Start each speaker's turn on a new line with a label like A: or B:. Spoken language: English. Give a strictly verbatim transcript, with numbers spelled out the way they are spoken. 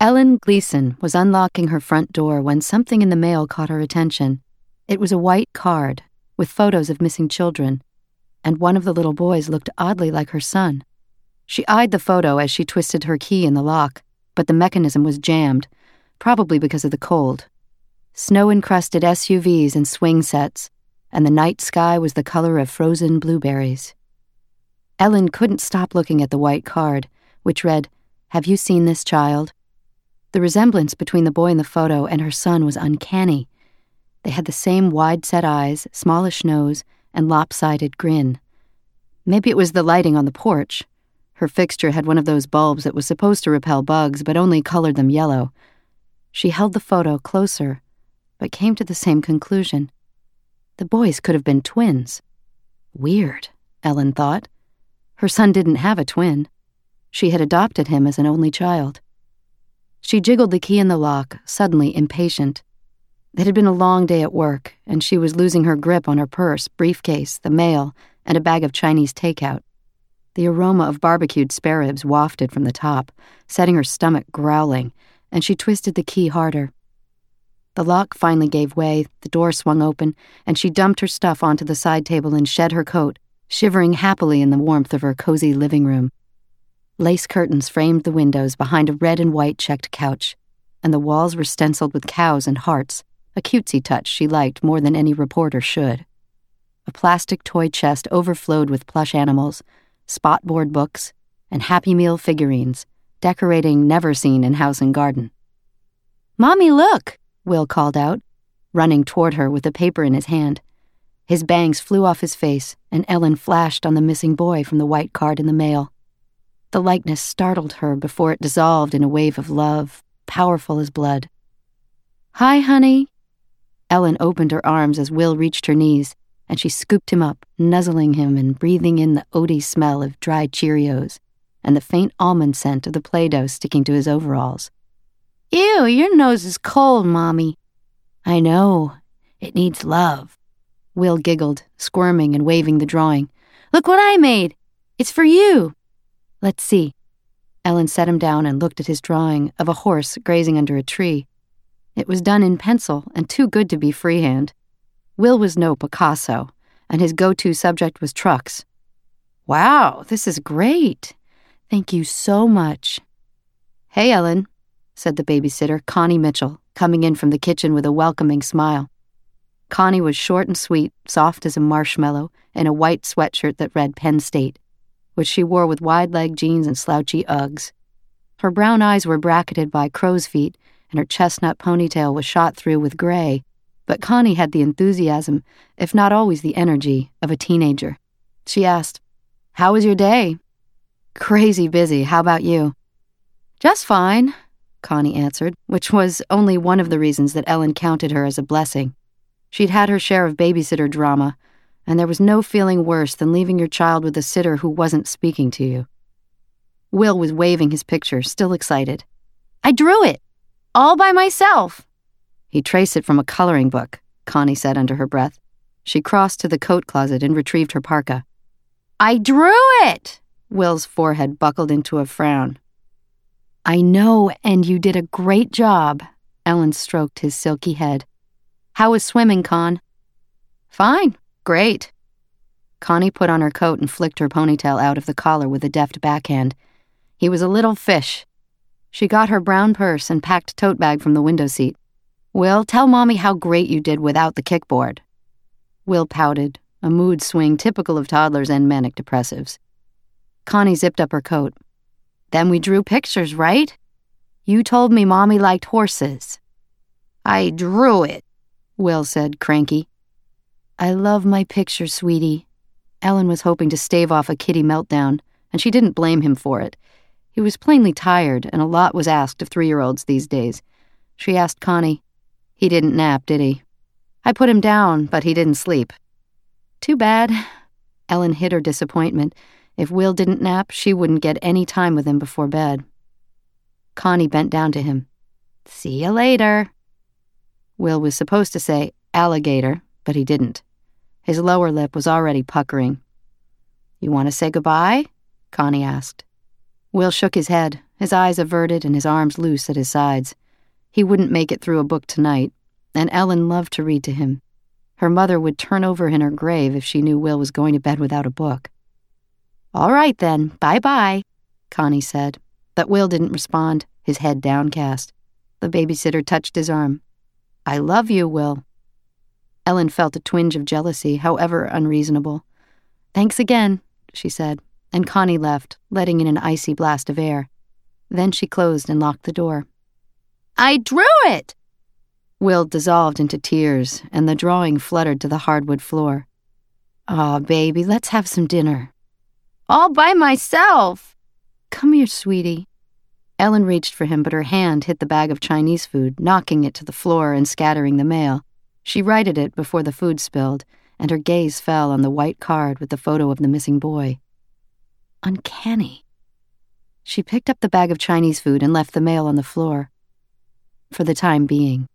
A: Ellen Gleason was unlocking her front door when something in the mail caught her attention. It was a white card with photos of missing children, and one of the little boys looked oddly like her son. She eyed the photo as she twisted her key in the lock, but the mechanism was jammed, probably because of the cold. Snow-encrusted S U Vs and swing sets, and the night sky was the color of frozen blueberries. Ellen couldn't stop looking at the white card, which read, "Have you seen this child?" The resemblance between the boy in the photo and her son was uncanny. They had the same wide-set eyes, smallish nose, and lopsided grin. Maybe it was the lighting on the porch. Her fixture had one of those bulbs that was supposed to repel bugs, but only colored them yellow. She held the photo closer, but came to the same conclusion. The boys could have been twins. Weird, Ellen thought. Her son didn't have a twin. She had adopted him as an only child. She jiggled the key in the lock, suddenly impatient. It had been a long day at work, and she was losing her grip on her purse, briefcase, the mail, and a bag of Chinese takeout. The aroma of barbecued spare ribs wafted from the top, setting her stomach growling, and she twisted the key harder. The lock finally gave way, the door swung open, and she dumped her stuff onto the side table and shed her coat, shivering happily in the warmth of her cozy living room. Lace curtains framed the windows behind a red and white checked couch, and the walls were stenciled with cows and hearts, a cutesy touch she liked more than any reporter should. A plastic toy chest overflowed with plush animals, spot-board books, and Happy Meal figurines, decorating never seen in house and garden. "Mommy, look!" Will called out, running toward her with a paper in his hand. His bangs flew off his face, and Ellen flashed on the missing boy from the white card in the mail. The likeness startled her before it dissolved in a wave of love, powerful as blood. "Hi, honey." Ellen opened her arms as Will reached her knees, and she scooped him up, nuzzling him and breathing in the oaty smell of dried Cheerios and the faint almond scent of the Play-Doh sticking to his overalls. "Ew, your nose is cold, Mommy." "I know. It needs love." Will giggled, squirming and waving the drawing. "Look what I made. It's for you." "Let's see." Ellen set him down and looked at his drawing of a horse grazing under a tree. It was done in pencil and too good to be freehand. Will was no Picasso, and his go-to subject was trucks. "Wow, this is great. Thank you so much." "Hey, Ellen," said the babysitter, Connie Mitchell, coming in from the kitchen with a welcoming smile. Connie was short and sweet, soft as a marshmallow, in a white sweatshirt that read Penn State, which she wore with wide-leg jeans and slouchy Uggs. Her brown eyes were bracketed by crow's feet, and her chestnut ponytail was shot through with gray, but Connie had the enthusiasm, if not always the energy, of a teenager. She asked, "How was your day?" "Crazy busy. How about you?" "Just fine," Connie answered, which was only one of the reasons that Ellen counted her as a blessing. She'd had her share of babysitter drama, and there was no feeling worse than leaving your child with a sitter who wasn't speaking to you. Will was waving his picture, still excited. "I drew it! All by myself!" "He traced it from a coloring book," Connie said under her breath. She crossed to the coat closet and retrieved her parka. "I drew it!" Will's forehead buckled into a frown. "I know, and you did a great job." Ellen stroked his silky head. "How was swimming, Con?" "Fine. Great." Connie put on her coat and flicked her ponytail out of the collar with a deft backhand. "He was a little fish." She got her brown purse and packed tote bag from the window seat. "Will, tell Mommy how great you did without the kickboard." Will pouted, a mood swing typical of toddlers and manic depressives. Connie zipped up her coat. "Then we drew pictures, right? You told me Mommy liked horses." "I drew it," Will said, cranky. "I love my picture, sweetie." Ellen was hoping to stave off a kitty meltdown, and she didn't blame him for it. He was plainly tired, and a lot was asked of three-year-olds these days. She asked Connie, "He didn't nap, did he?" "I put him down, but he didn't sleep." "Too bad." Ellen hid her disappointment. If Will didn't nap, she wouldn't get any time with him before bed. Connie bent down to him. "See you later." Will was supposed to say alligator, but he didn't. His lower lip was already puckering. "You want to say goodbye?" Connie asked. Will shook his head, his eyes averted and his arms loose at his sides. He wouldn't make it through a book tonight, and Ellen loved to read to him. Her mother would turn over in her grave if she knew Will was going to bed without a book. "All right then, bye-bye," Connie said, but Will didn't respond, his head downcast. The babysitter touched his arm. "I love you, Will." Ellen felt a twinge of jealousy, however unreasonable. "Thanks again," she said, and Connie left, letting in an icy blast of air. Then she closed and locked the door. "I drew it!" Will dissolved into tears, and the drawing fluttered to the hardwood floor. "Aw, baby, let's have some dinner." "All by myself." "Come here, sweetie." Ellen reached for him, but her hand hit the bag of Chinese food, knocking it to the floor and scattering the mail. She righted it before the food spilled, and her gaze fell on the white card with the photo of the missing boy. Uncanny. She picked up the bag of Chinese food and left the mail on the floor. For the time being.